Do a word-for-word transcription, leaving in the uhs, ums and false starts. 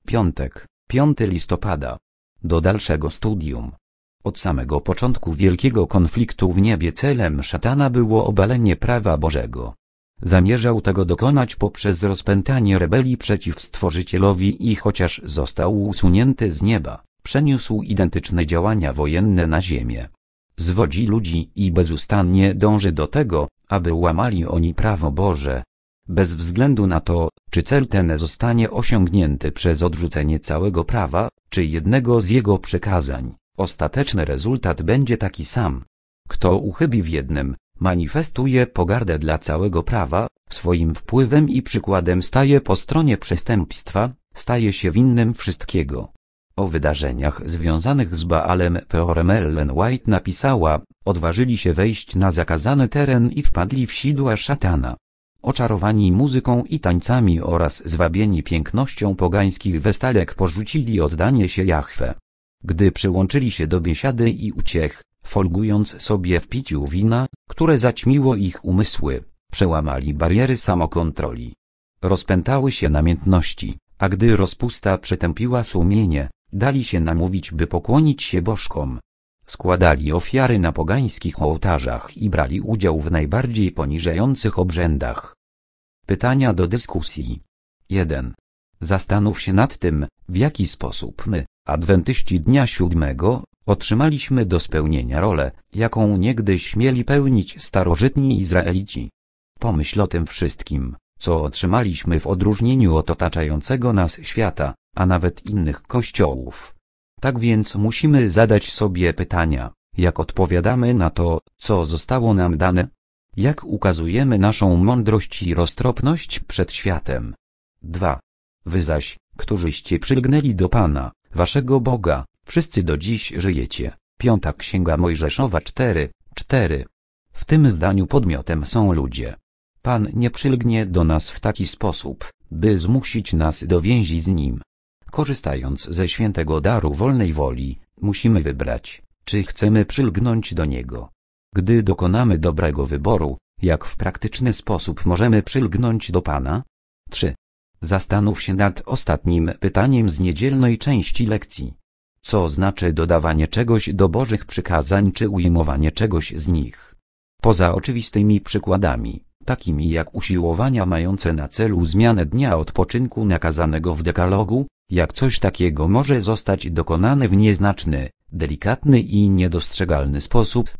Piątek, piątego listopada. Do dalszego studium. Od samego początku wielkiego konfliktu w niebie celem szatana było obalenie prawa Bożego. Zamierzał tego dokonać poprzez rozpętanie rebelii przeciw Stworzycielowi i chociaż został usunięty z nieba, przeniósł identyczne działania wojenne na ziemię. Zwodzi ludzi i bezustannie dąży do tego, aby łamali oni prawo Boże. Bez względu na to, czy cel ten zostanie osiągnięty przez odrzucenie całego prawa, czy jednego z jego przykazań, ostateczny rezultat będzie taki sam. Kto uchybi w jednym, manifestuje pogardę dla całego prawa, swoim wpływem i przykładem staje po stronie przestępstwa, staje się winnym wszystkiego. O wydarzeniach związanych z Baalem Peorem Ellen White napisała: odważyli się wejść na zakazany teren i wpadli w sidła szatana. Oczarowani muzyką i tańcami oraz zwabieni pięknością pogańskich westalek porzucili oddanie się Jahwe. Gdy przyłączyli się do biesiady i uciech, folgując sobie w piciu wina, które zaćmiło ich umysły, przełamali bariery samokontroli. Rozpętały się namiętności, a gdy rozpusta przytępiła sumienie, dali się namówić, by pokłonić się bożkom. Składali ofiary na pogańskich ołtarzach i brali udział w najbardziej poniżających obrzędach. Pytania do dyskusji. jeden. Zastanów się nad tym, w jaki sposób my, adwentyści dnia siódmego, otrzymaliśmy do spełnienia rolę, jaką niegdyś mieli pełnić starożytni Izraelici. Pomyśl o tym wszystkim, co otrzymaliśmy w odróżnieniu od otaczającego nas świata, a nawet innych kościołów. Tak więc musimy zadać sobie pytania, jak odpowiadamy na to, co zostało nam dane? Jak ukazujemy naszą mądrość i roztropność przed światem? dwa. Wy zaś, którzyście przylgnęli do Pana, waszego Boga, wszyscy do dziś żyjecie. Piąta Księga Mojżeszowa cztery, cztery. W tym zdaniu podmiotem są ludzie. Pan nie przylgnie do nas w taki sposób, by zmusić nas do więzi z Nim. Korzystając ze świętego daru wolnej woli, musimy wybrać, czy chcemy przylgnąć do Niego. Gdy dokonamy dobrego wyboru, jak w praktyczny sposób możemy przylgnąć do Pana? trzy. Zastanów się nad ostatnim pytaniem z niedzielnej części lekcji. Co znaczy dodawanie czegoś do Bożych przykazań czy ujmowanie czegoś z nich? Poza oczywistymi przykładami, takimi jak usiłowania mające na celu zmianę dnia odpoczynku nakazanego w dekalogu, jak coś takiego może zostać dokonane w nieznaczny, delikatny i niedostrzegalny sposób,